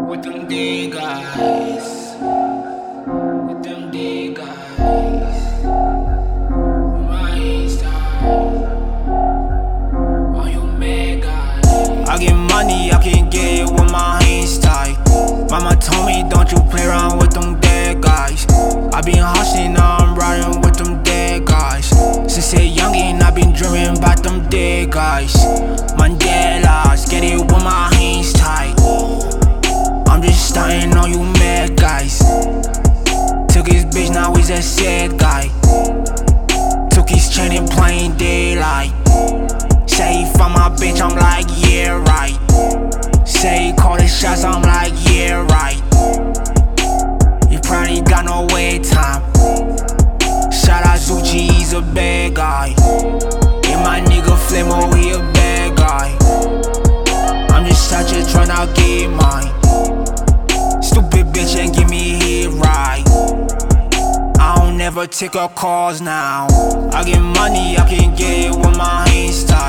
With them D guys. With them D guys. My style. All you mad guys. I get money, I can get it with my hands tied. Mama told me don't you play around with them dead guys. I been hustling, now I'm riding with them dead guys. Since a youngin', I been dreaming about them dead guys. Mandela's, get it with my hands tied. I'm just starting on you mad guys. Took his bitch, now he's a sad guy. Took his chain in plain daylight. Say he found my bitch, I'm like, yeah, right. Say he called his shots, I'm like, yeah, right. He probably got no wait time. Shout out Zucci, he's a bad guy. And my nigga Flemo, he a bad guy. I'm just out here tryna get mine. Stupid bitch ain't give me hit right. I don't never take her calls now. I get money, I can get it with my hands tied.